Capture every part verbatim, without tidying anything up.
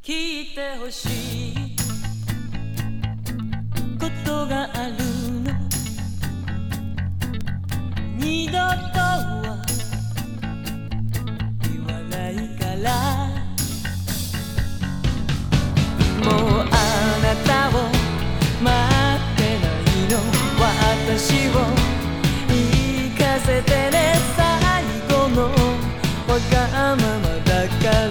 聞いてほしいことがあるの。二度とは言わないから。もうあなたを待ってないの。私を行かせてね。最後のわがままだから。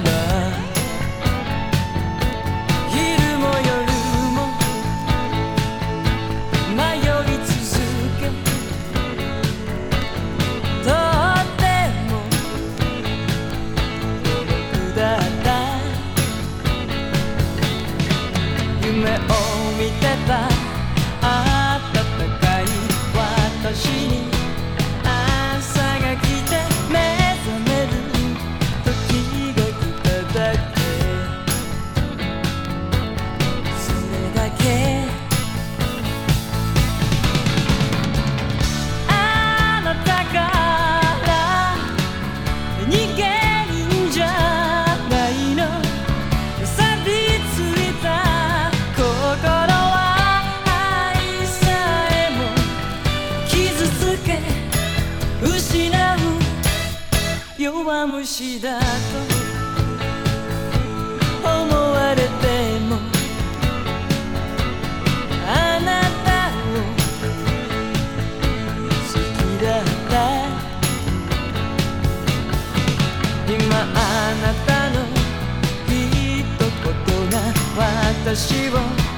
夢を見てた暖かい私に朝が来て目覚める時が来ただけ。それだけ。あなたから逃げるんじゃないの。錆びついた失う弱虫だと思われても、あなたを好きだった。今あなたの一言が私を